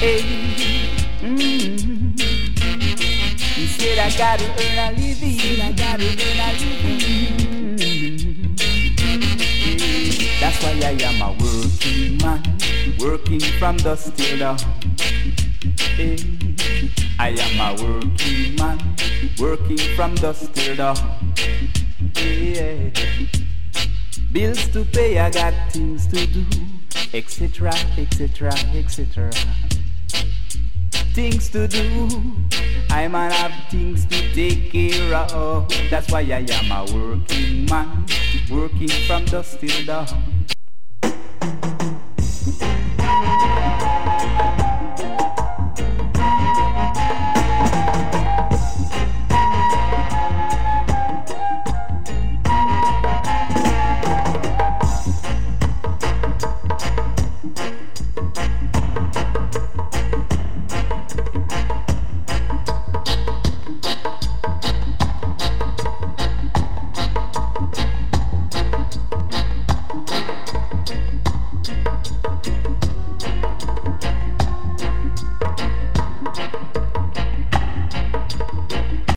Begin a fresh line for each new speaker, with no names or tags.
Mm-hmm. He said I gotta earn a living. Mm-hmm. That's why I am a working man, working from dusk till dawn. I am a working man, working from dusk till dawn. Bills to pay, I got things to do, etc., etc., etc. Things to do, I might have things to take care of. That's why I am a working man, working from dusk till dawn.